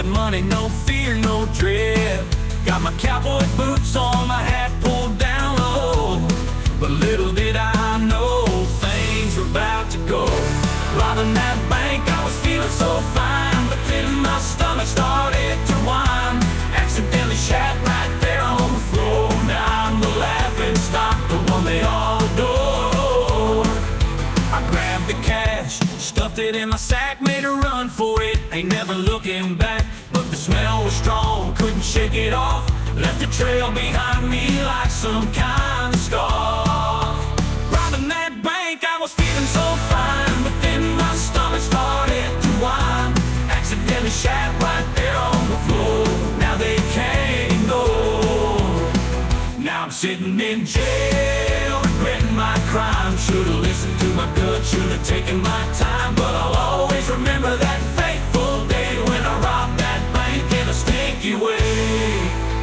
money, no fear, no dread. Got my cowboy boots on, my hat pulled down low. But little did I know things were about to go. Robbing that bank, I was feeling so fine, but then my stomach started to whine. Accidentally shat right there on the floor. Now I'm the laughing stock, the one they all adore. I grabbed the cash, stuffed it in my sack, made a run for it, ain't never looking back. But the smell was strong, couldn't shake it off. Left a trail behind me like some kind of scarf. Robbing that bank, I was feeling so fine, but then my stomach started to whine. Accidentally shat right there on the floor. Now they can't ignore. Now I'm sitting in jail, regretting my crime. Should've listened to my gut, should've taken my time. But I'll always remember that fateful day when I robbed that bank in a stinky way.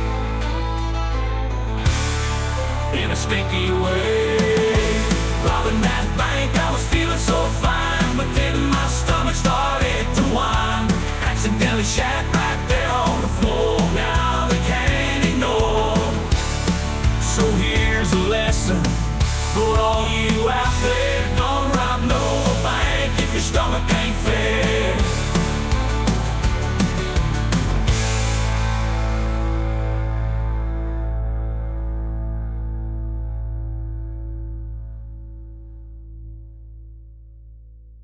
In a stinky way. Robbing that bank, I was feeling so fine, but then my stomach started to whine. Accidentally shat right there on the floor. Now they can't ignore. So here's a lesson for all you out there: don't rob no bank if your stomach ain't fair.